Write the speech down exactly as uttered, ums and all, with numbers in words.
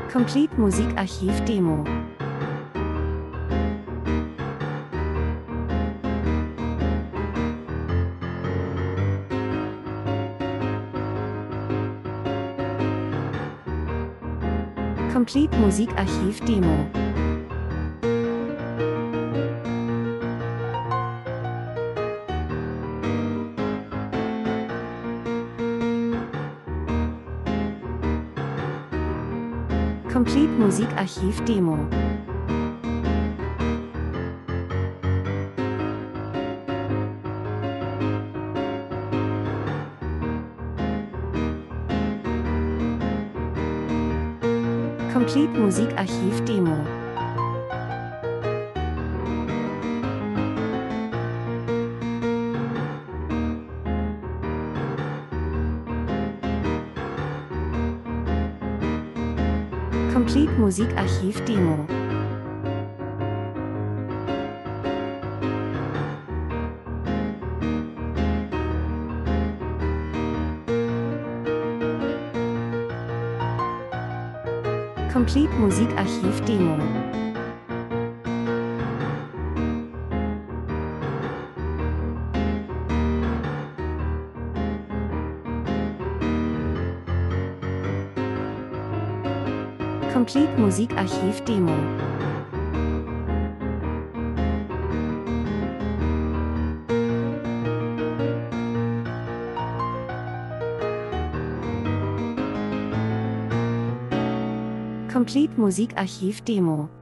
Complete Musikarchiv Demo. Complete Musikarchiv Demo. Complete Musikarchiv Demo. Complete Musikarchiv Demo. Complete Musikarchiv Demo. Complete Musikarchiv Demo. Complete Musikarchiv Demo. Complete Musikarchiv Demo.